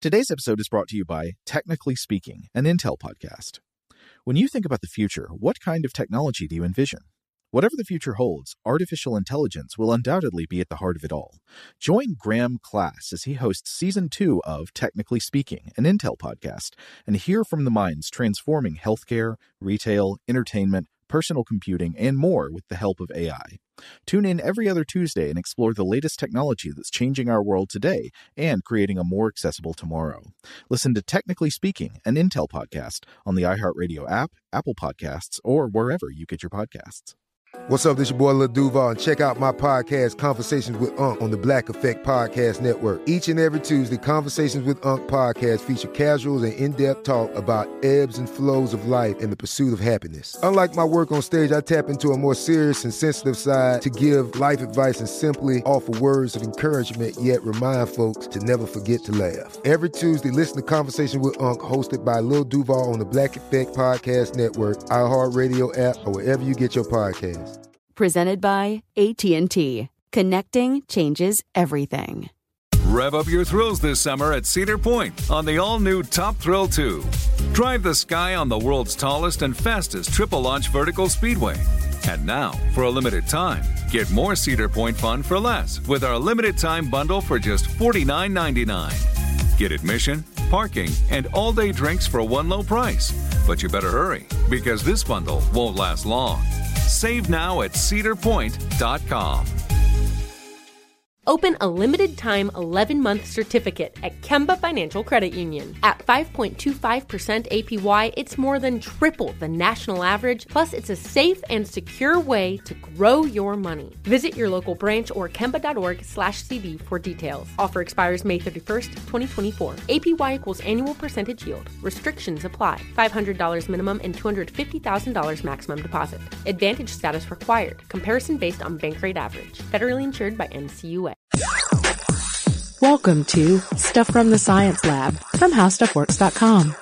Today's episode is brought to you by Technically Speaking, an Intel podcast. When you think about the future, what kind of technology do you envision? Whatever the future holds, artificial intelligence will undoubtedly be at the heart of it all. Join Graham Class as he hosts Season 2 of Technically Speaking, an Intel podcast, and hear from the minds transforming healthcare, retail, entertainment, personal computing, and more with the help of AI. Tune in every other Tuesday and explore the latest technology that's changing our world today and creating a more accessible tomorrow. Listen to Technically Speaking, an Intel podcast on the iHeartRadio app, Apple Podcasts, or wherever you get your podcasts. What's up, this your boy Lil Duval, and check out my podcast, Conversations with Unc, on the Black Effect Podcast Network. Each and every Tuesday, Conversations with Unc podcast feature casuals and in-depth talk about ebbs and flows of life and the pursuit of happiness. Unlike my work on stage, I tap into a more serious and sensitive side to give life advice and simply offer words of encouragement, yet remind folks to never forget to laugh. Every Tuesday, listen to Conversations with Unc, hosted by Lil Duval on the Black Effect Podcast Network, iHeartRadio app, or wherever you get your podcasts. Presented by AT&T. Connecting changes everything. Rev up your thrills this summer at Cedar Point on the all-new Top Thrill 2. Drive the sky on the world's tallest and fastest triple-launch vertical speedway. And now, for a limited time, get more Cedar Point fun for less with our limited-time bundle for just $49.99. Get admission, parking, and all-day drinks for one low price. But you better hurry, because this bundle won't last long. Save now at cedarpoint.com. Open a limited-time 11-month certificate at Kemba Financial Credit Union. At 5.25% APY, it's more than triple the national average, plus it's a safe and secure way to grow your money. Visit your local branch or kemba.org/CD for details. Offer expires May 31st, 2024. APY equals annual percentage yield. Restrictions apply. $500 minimum and $250,000 maximum deposit. Advantage status required. Comparison based on bank rate average. Federally insured by NCUA. Welcome to Stuff from the Science Lab from HowStuffWorks.com.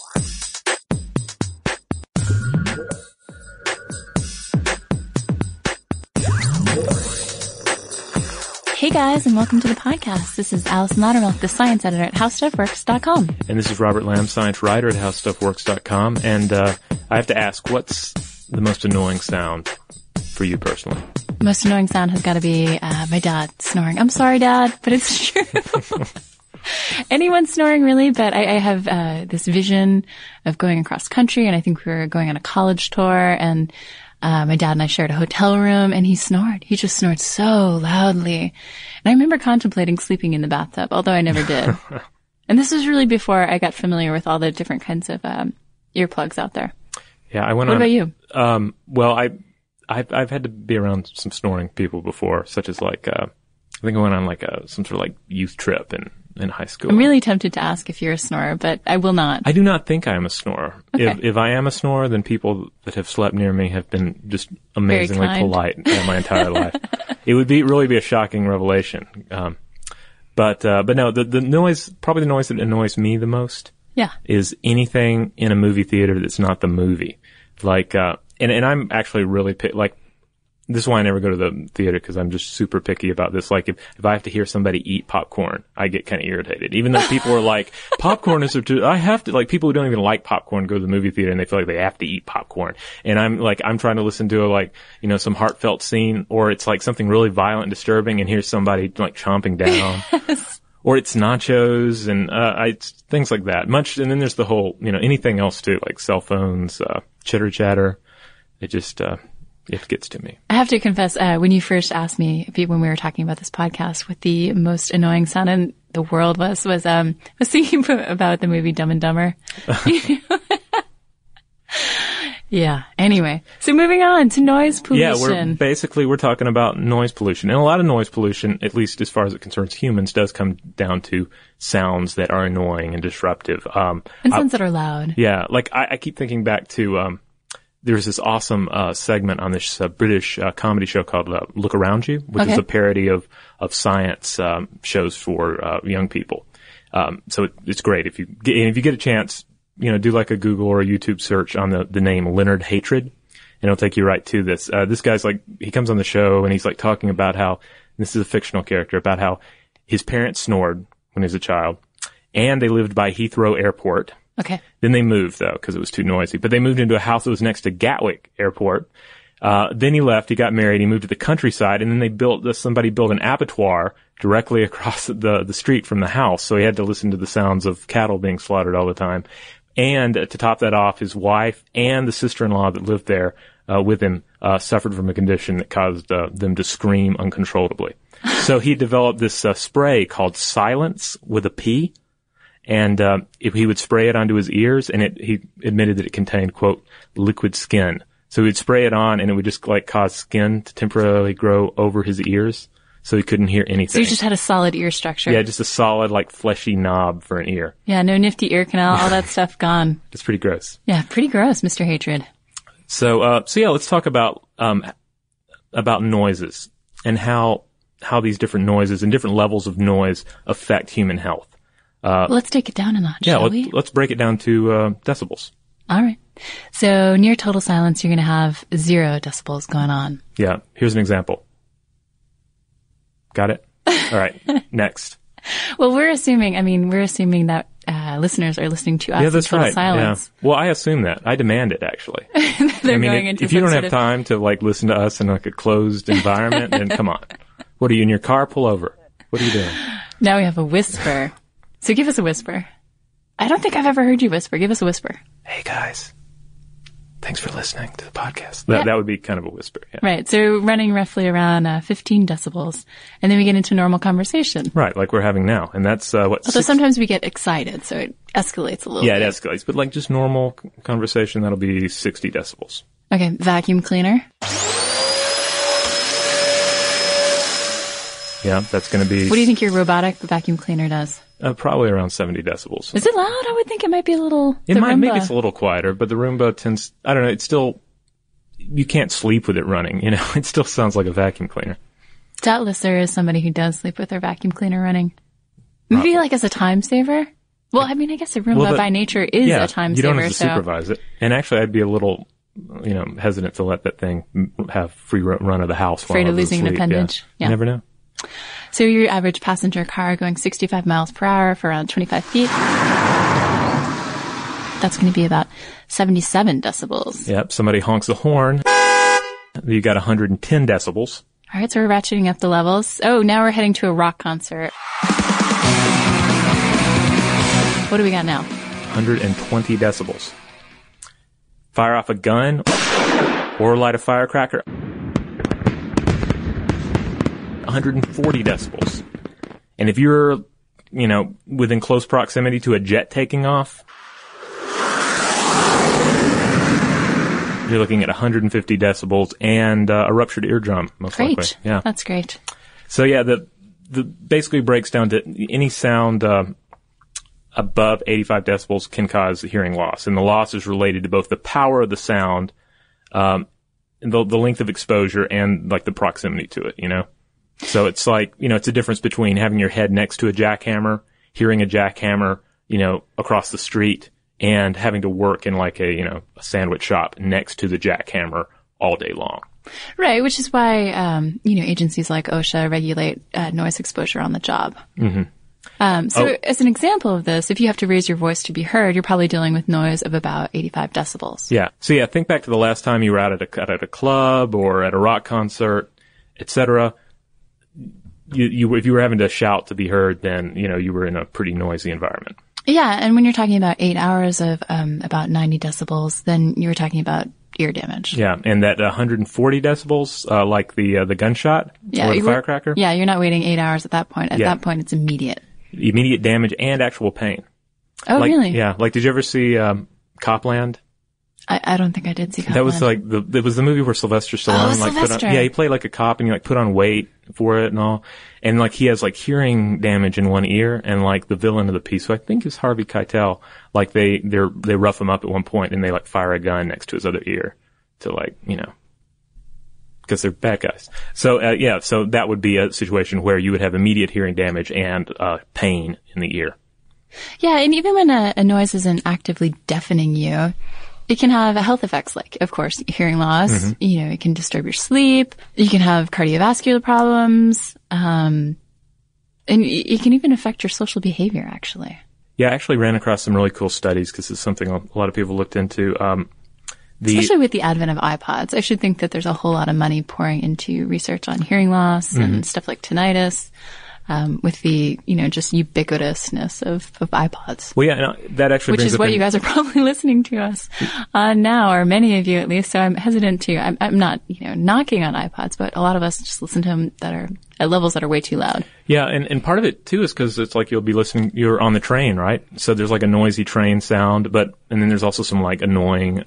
Hey guys, and welcome to the podcast. This is Allison Loudermilk, the science editor at HowStuffWorks.com. And this is Robert Lamb, science writer at HowStuffWorks.com. And I have to ask, what's the most annoying sound for you personally? The most annoying sound has got to be my dad snoring. I'm sorry, Dad, but it's true. Anyone snoring, really, but I have this vision of going across country, and I think we were going on a college tour, and my dad and I shared a hotel room, and he snored. He just snored so loudly. And I remember contemplating sleeping in the bathtub, although I never did. And this was really before I got familiar with all the different kinds of earplugs out there. Yeah, I went on. What about you? Well, I've had to be around some snoring people before, such as like, I think I went on like some sort of like youth trip in high school. I'm really tempted to ask if you're a snorer, but I will not. I do not think I am a snorer. Okay. If I am a snorer, then people that have slept near me have been just amazingly polite my entire life. It would really be a shocking revelation. But no, the noise, probably the noise that annoys me the most. Yeah. Is anything in a movie theater that's not the movie. Like, and I'm actually really like, this is why I never go to the theater, because I'm just super picky about this. Like, if I have to hear somebody eat popcorn, I get kind of irritated. Even though people are like, popcorn is I have to, like, people who don't even like popcorn go to the movie theater and they feel like they have to eat popcorn. And I'm trying to listen to some heartfelt scene, or it's like something really violent and disturbing, and here's somebody like chomping down. Yes. Or it's nachos and, things like that. And then there's the whole, anything else too, like cell phones, chitter chatter. It just, it gets to me. I have to confess, when you first asked me, when we were talking about this podcast, what the most annoying sound in the world was thinking about the movie Dumb and Dumber. Yeah. Anyway, so moving on to noise pollution. Yeah, we're talking about noise pollution. And a lot of noise pollution, at least as far as it concerns humans, does come down to sounds that are annoying and disruptive. And sounds that are loud. Yeah. Like I keep thinking back to, there's this awesome segment on this British comedy show called Look Around You, which is a parody of science shows for young people. So it's great. If you get a chance, do like a Google or a YouTube search on the name Leonard Hatred, and it'll take you right to this. This guy's he comes on the show and he's talking about how, this is a fictional character, about how his parents snored when he was a child. and they lived by Heathrow Airport. Okay. Then they moved, though, because it was too noisy. But they moved into a house that was next to Gatwick Airport. Then he left, he got married, he moved to the countryside, and then somebody built an abattoir directly across the street from the house. So he had to listen to the sounds of cattle being slaughtered all the time. And to top that off, his wife and the sister-in-law that lived there with him suffered from a condition that caused them to scream uncontrollably. So he developed this spray called Silence with a P. And if he would spray it onto his ears, and he admitted that it contained, quote, liquid skin. So he'd spray it on, and it would just cause skin to temporarily grow over his ears, so he couldn't hear anything. So he just had a solid ear structure. Yeah, just a solid, fleshy knob for an ear. Yeah, no nifty ear canal, all that stuff gone. It's pretty gross. Yeah, pretty gross, Mr. Hatred. So yeah, let's talk about noises and how these different noises and different levels of noise affect human health. Let's take it down a notch, shall we? Let's break it down to decibels. All right. So near total silence, you're going to have 0 decibels going on. Yeah. Here's an example. Got it? All right. Next. Well, we're assuming that listeners are listening to us in total silence. Yeah. Well, I assume that. I demand it, actually. They're going into if you don't have time to listen to us in a closed environment, then come on. What are you in your car? Pull over. What are you doing? Now we have a whisper. So give us a whisper. I don't think I've ever heard you whisper. Give us a whisper. Hey, guys. Thanks for listening to the podcast. That would be kind of a whisper. Yeah. Right. So running roughly around 15 decibels. And then we get into normal conversation. Right. Like we're having now. And that's Although sometimes we get excited, so it escalates a little bit. Yeah, it escalates. But just normal conversation, that'll be 60 decibels. Okay. Vacuum cleaner. Yeah, that's going to be... What do you think your robotic vacuum cleaner does? Probably around 70 decibels. Is it loud? I would think it might be a little... Maybe it's a little quieter, but the Roomba tends... I don't know, it's still... You can't sleep with it running, It still sounds like a vacuum cleaner. Doubtless there is somebody who does sleep with their vacuum cleaner running. Maybe as a time saver? Well, I guess a Roomba by nature is a time saver. You don't have to supervise it. And actually, I'd be a little... hesitant to let that thing have free run of the house. Afraid of losing an appendage. Yeah. You never know. So your average passenger car going 65 miles per hour for around 25 feet. That's going to be about 77 decibels. Yep. Somebody honks a horn. You got 110 decibels. All right. So we're ratcheting up the levels. Oh, now we're heading to a rock concert. What do we got now? 120 decibels. Fire off a gun or light a firecracker. 140 decibels. And if you're, within close proximity to a jet taking off, you're looking at 150 decibels and a ruptured eardrum, most likely. Yeah. That's great. So yeah, the basically breaks down to any sound above 85 decibels can cause hearing loss. And the loss is related to both the power of the sound, and the length of exposure and the proximity to it, So it's it's a difference between having your head next to a jackhammer, hearing a jackhammer, across the street, and having to work in a sandwich shop next to the jackhammer all day long. Right, which is why, agencies like OSHA regulate noise exposure on the job. Mm-hmm. As an example of this, if you have to raise your voice to be heard, you're probably dealing with noise of about 85 decibels. Yeah. So yeah, think back to the last time you were out at a club or at a rock concert, etc. If you were having to shout to be heard, then, you were in a pretty noisy environment. Yeah. And when you're talking about 8 hours of, about 90 decibels, then you were talking about ear damage. Yeah. And that 140 decibels, like the gunshot or the firecracker. Yeah. You're not waiting 8 hours at that point. At that point, it's immediate. Immediate damage and actual pain. Oh, really? Yeah. Did you ever see, Copland? I don't think I did see Copland. That was it was the movie where Sylvester Stallone Sylvester. he played a cop and he put on weight for it and all. And he has hearing damage in one ear and the villain of the piece, who I think is Harvey Keitel, they rough him up at one point and they fire a gun next to his other ear to because they're bad guys. So so that would be a situation where you would have immediate hearing damage and pain in the ear. Yeah, and even when a noise isn't actively deafening you, it can have health effects of course, hearing loss. Mm-hmm. It can disturb your sleep. You can have cardiovascular problems. And it can even affect your social behavior, actually. Yeah, I actually ran across some really cool studies because it's something a lot of people looked into. Especially with the advent of iPods, I should think that there's a whole lot of money pouring into research on hearing loss and stuff like tinnitus. With the, just ubiquitousness of iPods. Well, yeah, that actually which is what you guys are probably listening to us on now, or many of you at least. So I'm hesitant to, I'm not, knocking on iPods, but a lot of us just listen to them that are at levels that are way too loud. Yeah, and part of it too is because it's like you're on the train, right? So there's like a noisy train sound, and then there's also some like annoying,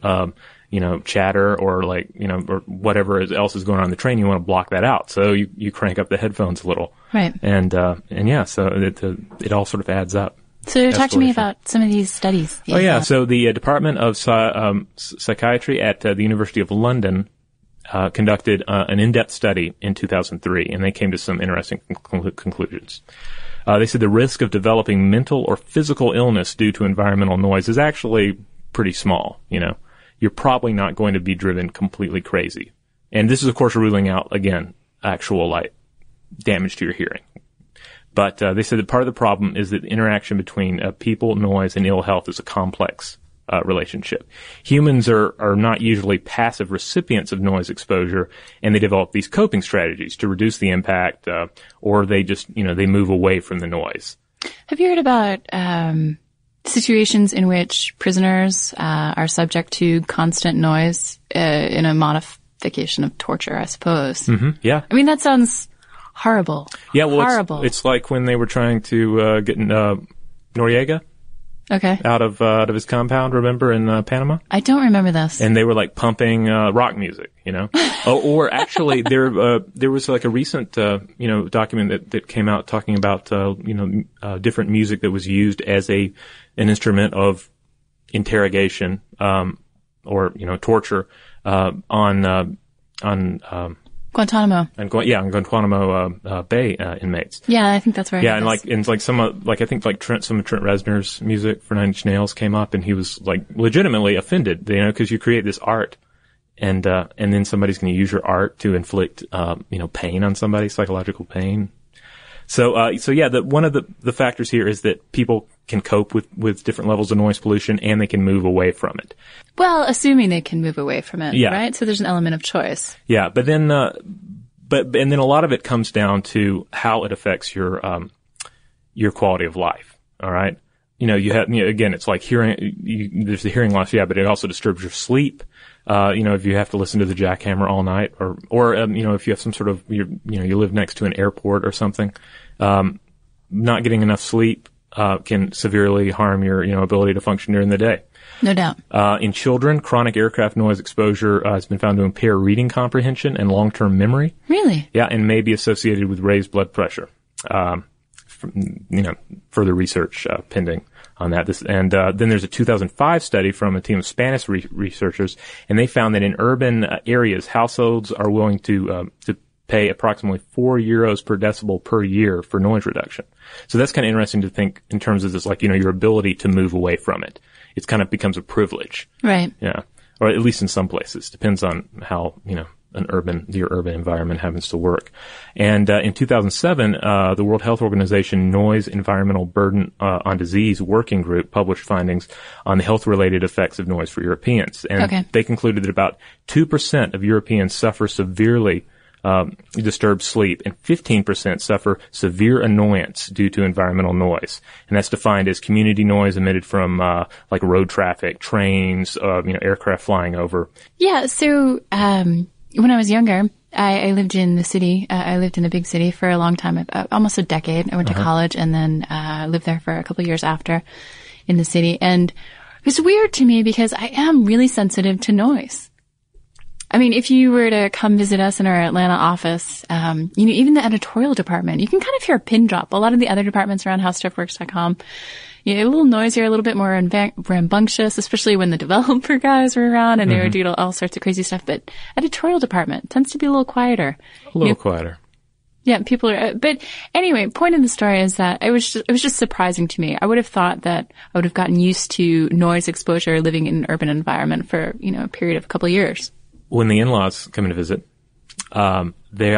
chatter or like, or whatever else is going on in the train. You want to block that out. So you crank up the headphones a little. Right. And yeah, so it all sort of adds up. So talk to me about some of these studies. Oh yeah. So the Department of Psychiatry at the University of London conducted an in-depth study in 2003, and they came to some interesting conclusions. They said the risk of developing mental or physical illness due to environmental noise is actually pretty small. You're probably not going to be driven completely crazy. And this is, of course, ruling out, again, actual damage to your hearing. But they said that part of the problem is that the interaction between people, noise, and ill health is a complex relationship. Humans are not usually passive recipients of noise exposure, and they develop these coping strategies to reduce the impact, or they just, they move away from the noise. Have you heard about situations in which prisoners are subject to constant noise in a modification of torture, I suppose? Mm-hmm. Yeah. I mean, that sounds horrible. Yeah, well, horrible. It's like when they were trying to get Noriega out of his compound, remember, in Panama? I don't remember this. And they were like pumping rock music, or actually there was like a recent document that came out talking about different music that was used as an instrument of interrogation or torture on Guantanamo. And on Guantanamo Bay inmates. Yeah, I think that's right. Yeah, and some I think some of Trent Reznor's music for Nine Inch Nails came up, and he was like legitimately offended, because you create this art, and then somebody's going to use your art to inflict pain on somebody, psychological pain. So yeah, one of the factors here is that people can cope with different levels of noise pollution, and they can move away from it. Well, assuming they can move away from it, yeah. Right? So there's an element of choice. Yeah, but then, and then a lot of it comes down to how it affects your quality of life. All right. You have, again, it's like there's the hearing loss, yeah, but it also disturbs your sleep. If you have to listen to the jackhammer all night, or if you have some sort of, you live next to an airport or something, not getting enough sleep, can severely harm your, ability to function during the day. No doubt. In children, chronic aircraft noise exposure has been found to impair reading comprehension and long-term memory. Really? Yeah, and may be associated with raised blood pressure. Further research pending on that. Then there's a 2005 study from a team of Spanish researchers, and they found that in urban areas, households are willing to pay approximately €4 per decibel per year for noise reduction. So that's kind of interesting to think in terms of this, like, your ability to move away from it. It's kind of becomes a privilege. Right. Yeah. Or at least in some places. Depends on how, your urban environment happens to work. And in 2007, the World Health Organization Noise Environmental Burden on Disease Working Group published findings on the health-related effects of noise for Europeans. And they concluded that about 2% of Europeans suffer severely disturbed sleep, and 15% suffer severe annoyance due to environmental noise. And that's defined as community noise emitted from like road traffic, trains, aircraft flying over. Yeah, so when I was younger, I lived in the city. I lived in a big city for a long time, almost a decade. I went to college and then lived there for a couple of years after in the city. And it was weird to me because I am really sensitive to noise. I mean, if you were to come visit us in our Atlanta office, even the editorial department, you can kind of hear a pin drop. A lot of the other departments around howstuffworks.com, a little noisier, a little bit more rambunctious, especially when the developer guys were around and they were doing all sorts of crazy stuff. But editorial department tends to be a little quieter. A little quieter. Yeah, people are, but anyway, point of the story is that it was just surprising to me. I would have thought that I would have gotten used to noise exposure living in an urban environment for, a period of a couple of years. When the in-laws come in to visit, they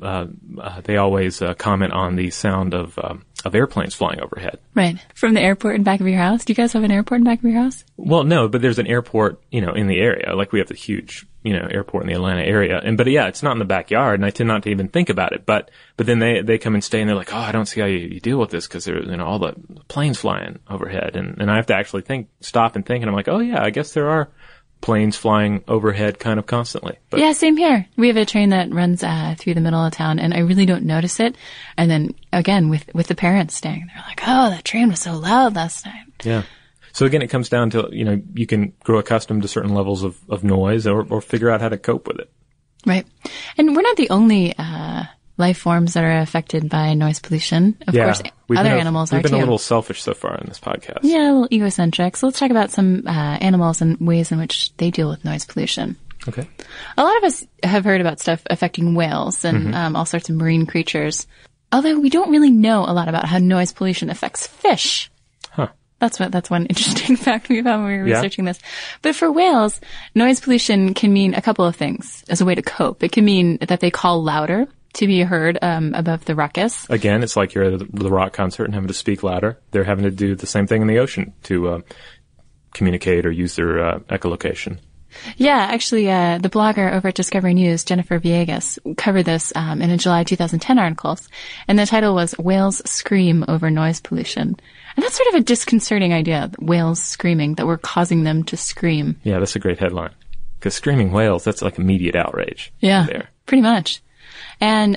always comment on the sound of airplanes flying overhead. Right. From the airport in back of your house? Do you guys have an airport in back of your house? Well, no, but there's an airport, in the area. Like we have the huge, airport in the Atlanta area. But yeah, it's not in the backyard, and I tend not to even think about it. But then they come and stay, and they're like, oh, I don't see how you deal with this because there's, all the planes flying overhead. And I have to actually stop and think, and I'm like, oh yeah, I guess there are planes flying overhead kind of constantly. But yeah, same here. We have a train that runs through the middle of town, and I really don't notice it. And then again, with the parents staying, they're like, "Oh, that train was so loud last night." Yeah. So again, it comes down to you can grow accustomed to certain levels of noise, or figure out how to cope with it. Right. And we're not the only life forms that are affected by noise pollution. Of course, other animals are too. We've been a little selfish so far in this podcast. Yeah, a little egocentric. So let's talk about some animals and ways in which they deal with noise pollution. Okay. A lot of us have heard about stuff affecting whales and all sorts of marine creatures, although we don't really know a lot about how noise pollution affects fish. Huh. That's one interesting fact we found when we were researching this. But for whales, noise pollution can mean a couple of things as a way to cope. It can mean that they call louder to be heard above the ruckus. Again, it's like you're at the rock concert and having to speak louder. They're having to do the same thing in the ocean to communicate or use their echolocation. Yeah, actually, the blogger over at Discovery News, Jennifer Villegas, covered this in a July 2010 article, and the title was "Whales Scream Over Noise Pollution." And that's sort of a disconcerting idea, whales screaming, that we're causing them to scream. Yeah, that's a great headline. Because screaming whales, that's like immediate outrage. Yeah, there. Pretty much. And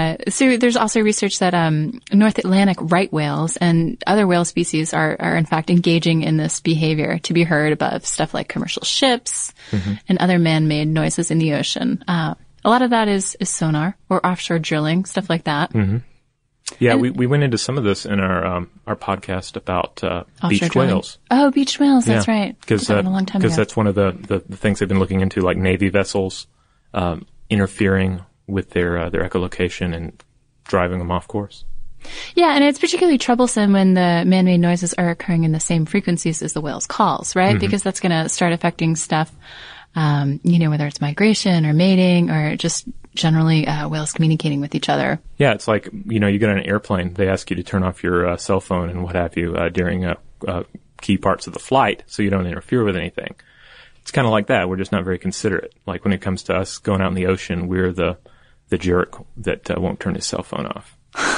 so there's also research that North Atlantic right whales and other whale species are in fact engaging in this behavior to be heard above stuff like commercial ships and other man-made noises in the ocean. A lot of that is sonar or offshore drilling, stuff like that. Mm-hmm. Yeah, we went into some of this in our podcast about beached whales. Oh, beached whales, that's right. Because that's one of the things they've been looking into, like Navy vessels interfering with their echolocation and driving them off course. Yeah, and it's particularly troublesome when the man-made noises are occurring in the same frequencies as the whale's calls, right? Because that's going to start affecting stuff, whether it's migration or mating or just generally whales communicating with each other. Yeah, it's like, you get on an airplane, they ask you to turn off your cell phone and what have you during key parts of the flight so you don't interfere with anything. It's kind of like that. We're just not very considerate. Like when it comes to us going out in the ocean, we're the jerk that won't turn his cell phone off.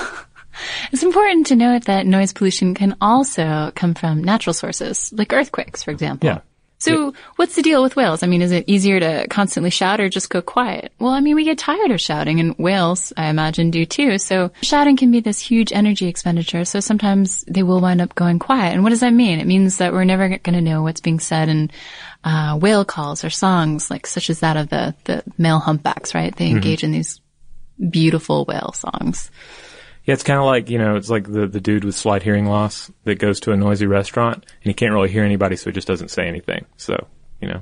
It's important to note that noise pollution can also come from natural sources, like earthquakes, for example. Yeah. So what's the deal with whales? I mean, is it easier to constantly shout or just go quiet? Well, I mean, we get tired of shouting, and whales, I imagine, do too. So shouting can be this huge energy expenditure, so sometimes they will wind up going quiet. And what does that mean? It means that we're never going to know what's being said in whale calls or songs, like such as that of the male humpbacks, right? They engage in these beautiful whale songs. Yeah, it's kind of like, it's like the dude with slight hearing loss that goes to a noisy restaurant and he can't really hear anybody, so he just doesn't say anything. So, Yeah,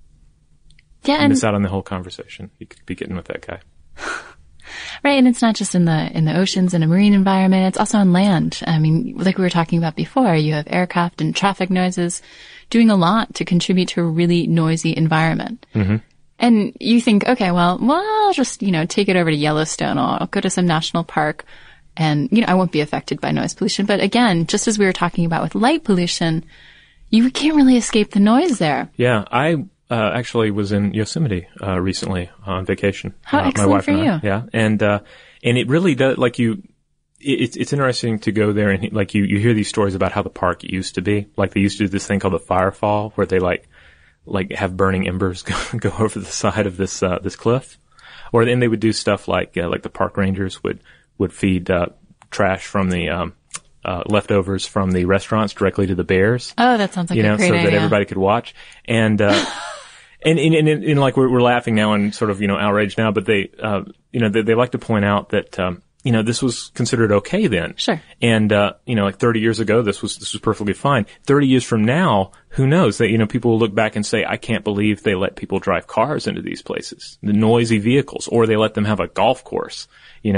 and miss out on the whole conversation. You could be getting with that guy. Right, and it's not just in the oceans and a marine environment, it's also on land. I mean, like we were talking about before, you have aircraft and traffic noises doing a lot to contribute to a really noisy environment. Mm-hmm. And you think, okay, well, I'll just, take it over to Yellowstone, or I'll go to some national park, and, I won't be affected by noise pollution. But again, just as we were talking about with light pollution, you can't really escape the noise there. Yeah, I actually was in Yosemite recently on vacation. How excellent my wife for and I. you. Yeah, and it really does, like it's interesting to go there and like you hear these stories about how the park used to be. Like they used to do this thing called the firefall, where they like have burning embers go over the side of this cliff, or then they would do stuff like the park rangers would feed trash from the leftovers from the restaurants directly to the bears. Oh, that sounds like a great idea. So that everybody could watch. And and like we're laughing now and sort of outraged now, but they they like to point out that this was considered okay then. Sure. And like 30 years ago, this was perfectly fine. 30 years from now, who knows? That people will look back and say, I can't believe they let people drive cars into these places, the noisy vehicles, or they let them have a golf course.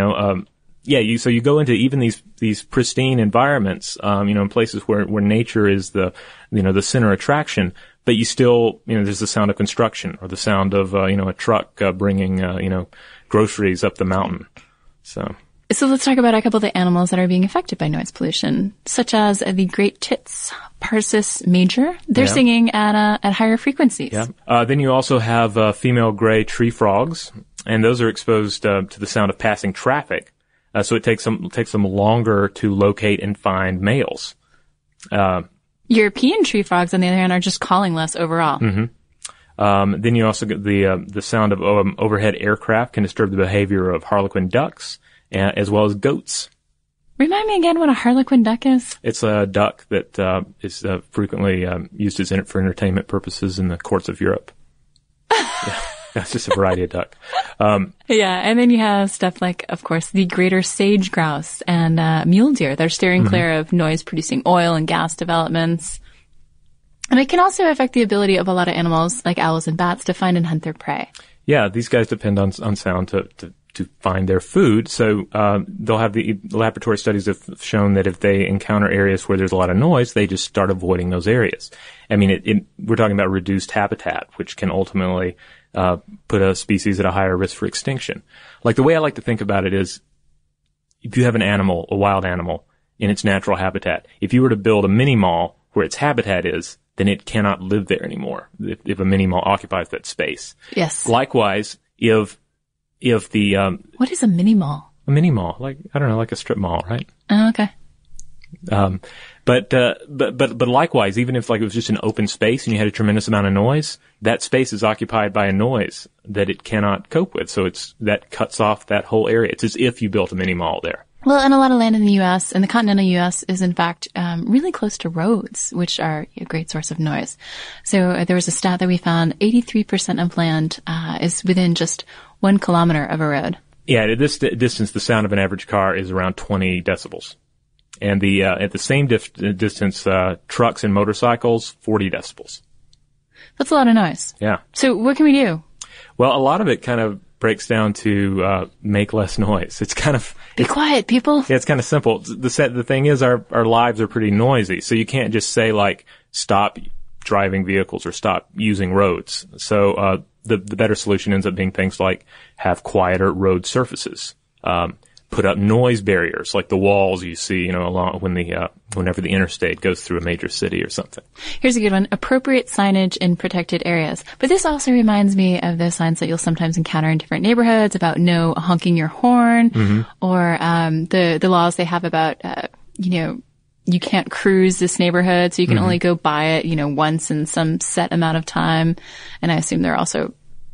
So you go into even these pristine environments, in places where nature is the center attraction, but you still, there's the sound of construction or the sound of, a truck bringing, groceries up the mountain. So let's talk about a couple of the animals that are being affected by noise pollution, such as the great tits, Parsis major. They're singing at higher frequencies. Yeah. Then you also have female gray tree frogs, and those are exposed to the sound of passing traffic. So it takes them longer to locate and find males. European tree frogs, on the other hand, are just calling less overall. Mm-hmm. Then you also get the sound of overhead aircraft can disturb the behavior of harlequin ducks, as well as goats. Remind me again what a harlequin duck is. It's a duck that is frequently used for entertainment purposes in the courts of Europe. Yeah, that's just a variety of duck. And then you have stuff like, of course, the greater sage grouse and mule deer. They're steering clear of noise-producing oil and gas developments. And it can also affect the ability of a lot of animals, like owls and bats, to find and hunt their prey. Yeah, these guys depend on sound to find their food. So they'll have the laboratory studies have shown that if they encounter areas where there's a lot of noise, they just start avoiding those areas. I mean, we're talking about reduced habitat, which can ultimately put a species at a higher risk for extinction. Like, the way I like to think about it is, if you have an animal, a wild animal, in its natural habitat, if you were to build a mini mall where its habitat is, then it cannot live there anymore if a mini mall occupies that space. Yes. Likewise, if the what is a mini mall? A mini mall, like a strip mall, right? Oh, okay. But likewise, even if it was just an open space and you had a tremendous amount of noise, that space is occupied by a noise that it cannot cope with. So that cuts off that whole area. It's as if you built a mini mall there. Well, and a lot of land in the U.S., and the continental U.S., is in fact really close to roads, which are a great source of noise. So there was a stat that we found: 83% of land is within just 1 kilometer of a road. Yeah, at this distance, the sound of an average car is around 20 decibels. And at the same distance, trucks and motorcycles, 40 decibels. That's a lot of noise. Yeah. So what can we do? Well, a lot of it kind of breaks down to make less noise. It's kind of... Be quiet, people. Yeah, it's kind of simple. The thing is, our lives are pretty noisy, so you can't just say, stop driving vehicles or stop using roads. So the better solution ends up being things like have quieter road surfaces. Put up noise barriers, like the walls you see, along whenever the interstate goes through a major city or something. Here's a good one: appropriate signage in protected areas. But this also reminds me of the signs that you'll sometimes encounter in different neighborhoods about no honking your horn, or the laws they have about you can't cruise this neighborhood, so you can only go by it once in some set amount of time. And I assume there are also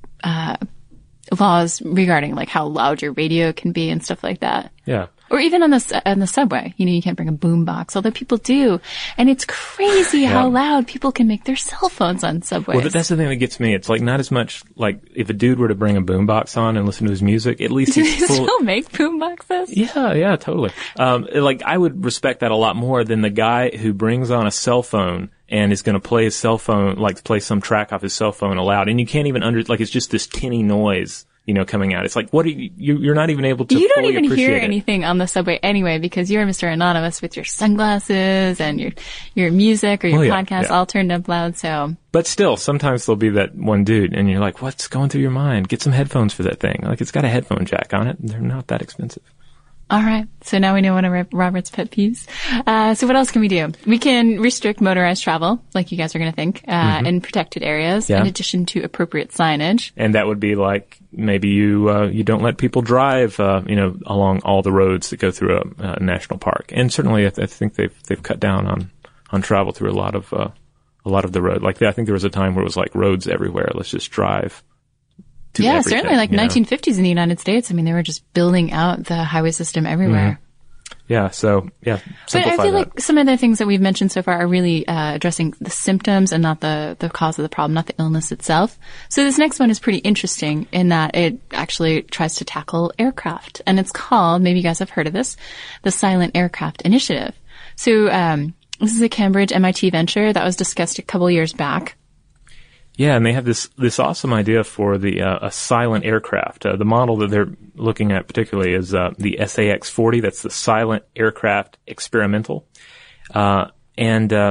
laws regarding how loud your radio can be and stuff like that. Yeah. Or even on the subway, you can't bring a boombox, although people do. And it's crazy how loud people can make their cell phones on subways. Well, that's the thing that gets me. It's not as much if a dude were to bring a boombox on and listen to his music, at least do they still make boomboxes? Yeah, totally. I would respect that a lot more than the guy who brings on a cell phone and is going to play his cell phone, play some track off his cell phone aloud, and you can't even it's just this tinny noise, coming out. It's what are you're not even able to You don't even hear anything on the subway anyway, because you're Mr. Anonymous with your sunglasses and your music or your podcast all turned up loud, so. But still, sometimes there'll be that one dude, and you're like, what's going through your mind? Get some headphones for that thing. It's got a headphone jack on it, and they're not that expensive. All right. So now we know one of Robert's pet peeves. So what else can we do? We can restrict motorized travel, like you guys are going to think, in protected areas, in addition to appropriate signage. And that would be maybe you don't let people drive, along all the roads that go through a national park. And certainly I think they've cut down on travel through a lot of the road. I think there was a time where it was roads everywhere. Let's just drive. Yeah, certainly 1950s in the United States. I mean, they were just building out the highway system everywhere. Yeah, so, yeah. But I feel like some of the things that we've mentioned so far are really addressing the symptoms and not the cause of the problem, not the illness itself. So this next one is pretty interesting in that it actually tries to tackle aircraft. And it's called, maybe you guys have heard of this, the Silent Aircraft Initiative. So this is a Cambridge MIT venture that was discussed a couple years back. Yeah, and they have this awesome idea for a silent aircraft. The model that they're looking at particularly is the SAX-40. That's the Silent Aircraft Experimental. And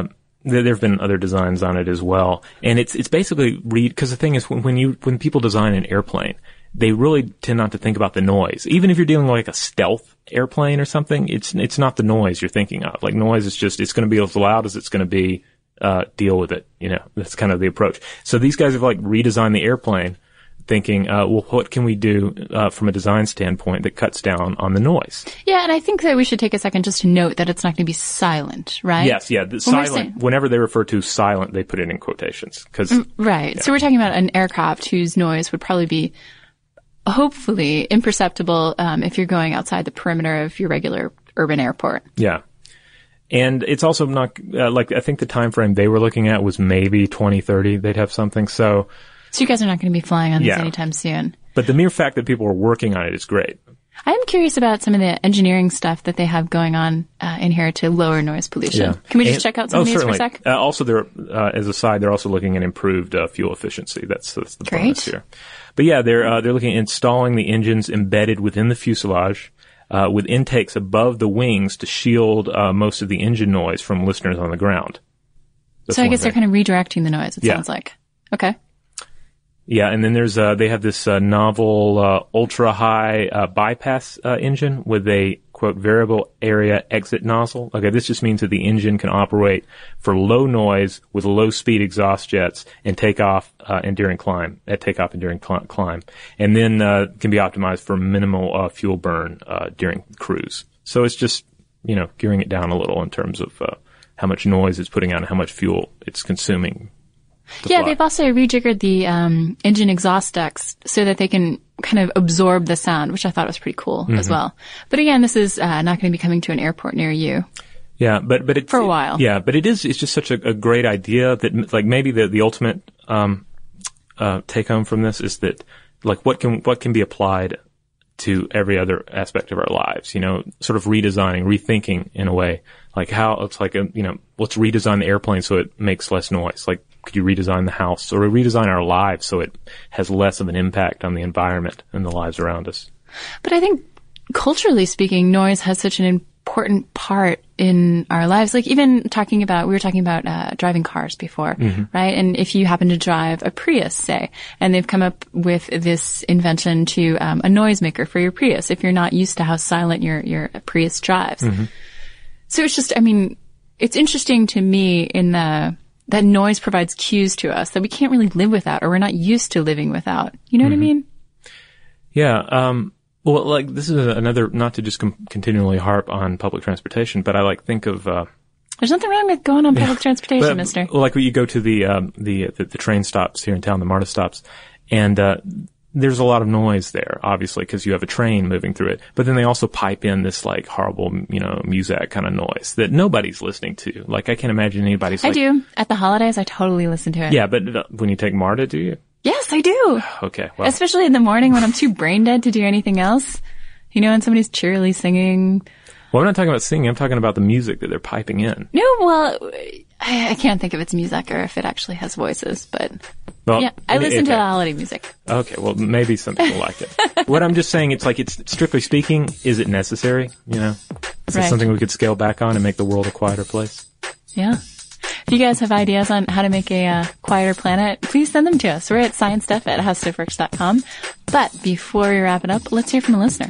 there have been other designs on it as well. And it's basically because the thing is when people design an airplane, they really tend not to think about the noise. Even if you're dealing with like a stealth airplane or something, it's not the noise you're thinking of. Like noise is just, it's going to be as loud as it's going to be, deal with it. You know, that's kind of the approach. So these guys have like redesigned the airplane thinking, well, what can we do, from a design standpoint that cuts down on the noise? Yeah, and I think that we should take a second just to note that it's not going to be silent, right? Yes, yeah. Whenever they refer to silent, they put it in quotations. Right. Yeah. So we're talking about an aircraft whose noise would probably be hopefully imperceptible if you're going outside the perimeter of your regular urban airport. Yeah. And it's also not, I think the time frame they were looking at was maybe 2030 they'd have something. So you guys are not going to be flying on these anytime soon. But the mere fact that people are working on it is great. I am curious about some of the engineering stuff that they have going on in here to lower noise pollution. Yeah. Can we just check out some of these certainly. for a sec? Also, as a side, they're also looking at improved fuel efficiency. That's the bonus here. But yeah, they're looking at installing the engines embedded within the fuselage with intakes above the wings to shield most of the engine noise from listeners on the ground. That's so I guess they're kind of redirecting the noise, it sounds like. Okay. Yeah, and then there's they have this novel ultra-high bypass engine with a, quote, variable area exit nozzle. Okay, this just means that the engine can operate for low noise with low-speed exhaust jets and take off and during climb. And then can be optimized for minimal fuel burn during cruise. So it's just, gearing it down a little in terms of how much noise it's putting out and how much fuel it's consuming. Yeah, they've also rejiggered the engine exhaust ducts so that they can kind of absorb the sound, which I thought was pretty cool as well. But again, this is not going to be coming to an airport near you. Yeah, but it's for a while. Yeah, but it's just such a great idea that like maybe the ultimate take home from this is that like what can be applied to every other aspect of our lives, sort of redesigning, rethinking in a way, like how it's like let's redesign the airplane so it makes less noise. Like, could you redesign the house or redesign our lives so it has less of an impact on the environment and the lives around us? But I think culturally speaking, noise has such an important part in our lives. Like even we were talking about driving cars before, right? And if you happen to drive a Prius, say, and they've come up with this invention to a noisemaker for your Prius if you're not used to how silent your Prius drives. So it's just, it's interesting to me in that noise provides cues to us that we can't really live without or we're not used to living without. You know what I mean? Yeah. Well, like this is another, not to just continually harp on public transportation, but I think of, there's nothing wrong with going on public transportation, mister. Like when you go to the train stops here in town, the MARTA stops, and, there's a lot of noise there, obviously, because you have a train moving through it. But then they also pipe in this like horrible, Muzak kind of noise that nobody's listening to. Like I can't imagine anybody's. I do. At the holidays, I totally listen to it. Yeah, but when you take MARTA, do you? Yes, I do. Okay. Well. Especially in the morning when I'm too brain dead to do anything else. And somebody's cheerily singing. Well, I'm not talking about singing. I'm talking about the music that they're piping in. No, well, I can't think if it's music or if it actually has voices, but yeah, I listen to the holiday music. Okay, well, maybe some people like it. What I'm just saying, it's like, it's strictly speaking, is it necessary? Is it something we could scale back on and make the world a quieter place? Yeah. If you guys have ideas on how to make a quieter planet, please send them to us. We're at sciencestuff@howstuffworks.com. But before we wrap it up, let's hear from a listener.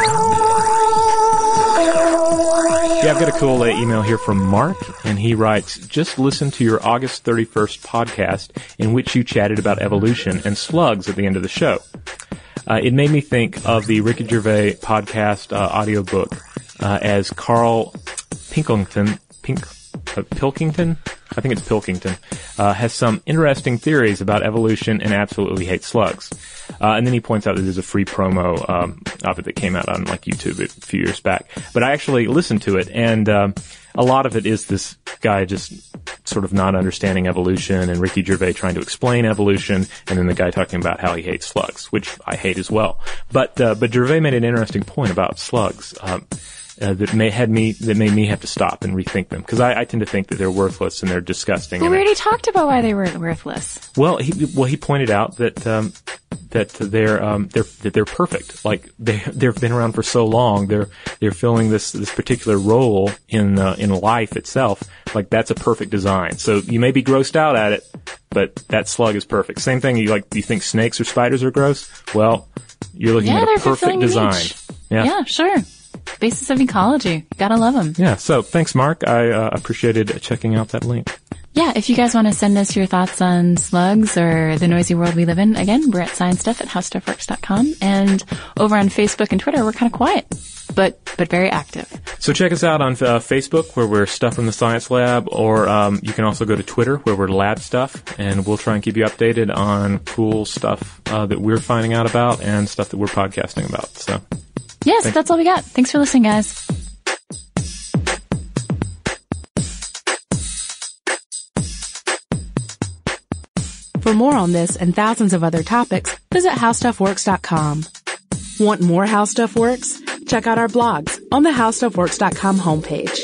Yeah, I've got a cool email here from Mark, and he writes, just listen to your August 31st podcast in which you chatted about evolution and slugs at the end of the show. It made me think of the Ricky Gervais podcast audiobook as Carl Pilkington, I think it's Pilkington, has some interesting theories about evolution and absolutely hates slugs. And then he points out that there's a free promo of it that came out on YouTube a few years back. But I actually listened to it, and a lot of it is this guy just sort of not understanding evolution and Ricky Gervais trying to explain evolution, and then the guy talking about how he hates slugs, which I hate as well. But Gervais made an interesting point about slugs. That made me have to stop and rethink them, because I tend to think that they're worthless and they're disgusting. But we already talked about why they were worthless. Well, he pointed out that they're perfect. Like they've been around for so long, they're filling this particular role in life itself Like, that's a perfect design. So you may be grossed out at it, but that slug is perfect. Same thing, you think snakes or spiders are gross? Well, you're looking at a perfect design. Yeah, sure. Basis of ecology. Gotta love them. Yeah, so thanks, Mark. I appreciated checking out that link. Yeah, if you guys want to send us your thoughts on slugs or the noisy world we live in, again, we're at sciencestuff@howstuffworks.com. And over on Facebook and Twitter, we're kind of quiet, but very active. So check us out on Facebook, where we're Stuff from the Science Lab, or you can also go to Twitter, where we're Lab Stuff, and we'll try and keep you updated on cool stuff that we're finding out about and stuff that we're podcasting about. So, yes, that's all we got. Thanks for listening, guys. For more on this and thousands of other topics, visit howstuffworks.com. Want more How Stuff Works? Check out our blogs on the howstuffworks.com homepage.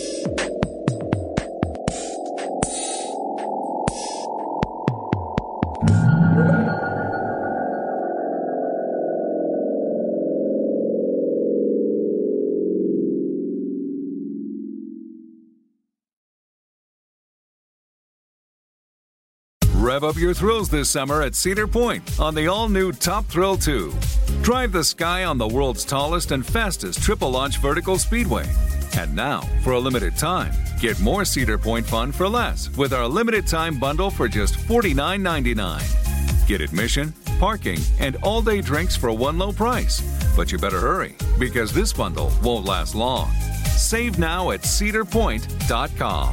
Rev up your thrills this summer at Cedar Point on the all-new Top Thrill 2. Drive the sky on the world's tallest and fastest triple-launch vertical speedway. And now, for a limited time, get more Cedar Point fun for less with our limited-time bundle for just $49.99. Get admission, parking, and all-day drinks for one low price. But you better hurry, because this bundle won't last long. Save now at cedarpoint.com.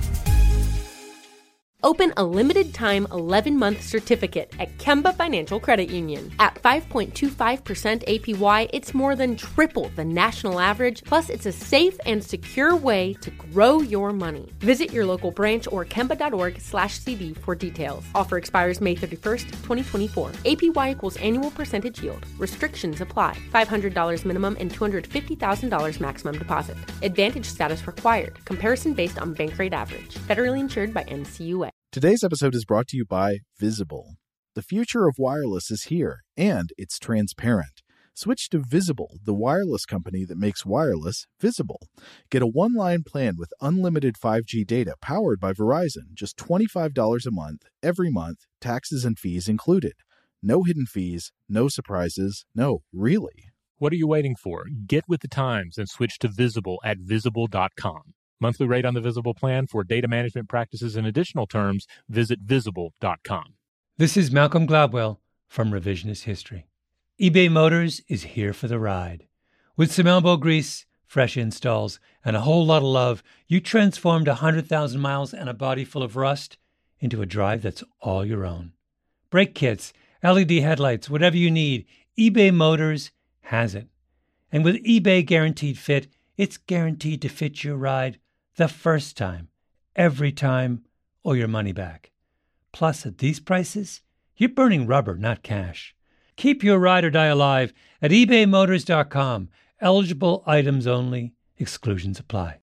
Open a limited-time 11-month certificate at Kemba Financial Credit Union. At 5.25% APY, it's more than triple the national average, plus it's a safe and secure way to grow your money. Visit your local branch or kemba.org/CD for details. Offer expires May 31st, 2024. APY equals annual percentage yield. Restrictions apply. $500 minimum and $250,000 maximum deposit. Advantage status required. Comparison based on bank rate average. Federally insured by NCUA. Today's episode is brought to you by Visible. The future of wireless is here, and it's transparent. Switch to Visible, the wireless company that makes wireless visible. Get a one-line plan with unlimited 5G data powered by Verizon, just $25 a month, every month, taxes and fees included. No hidden fees, no surprises, no, really. What are you waiting for? Get with the times and switch to Visible at Visible.com. Monthly rate on the Visible plan. For data management practices and additional terms, visit Visible.com. This is Malcolm Gladwell from Revisionist History. eBay Motors is here for the ride. With some elbow grease, fresh installs, and a whole lot of love, you transformed 100,000 miles and a body full of rust into a drive that's all your own. Brake kits, LED headlights, whatever you need, eBay Motors has it. And with eBay Guaranteed Fit, it's guaranteed to fit your ride the first time, every time, or your money back. Plus, at these prices, you're burning rubber, not cash. Keep your ride or die alive at ebaymotors.com. Eligible items only. Exclusions apply.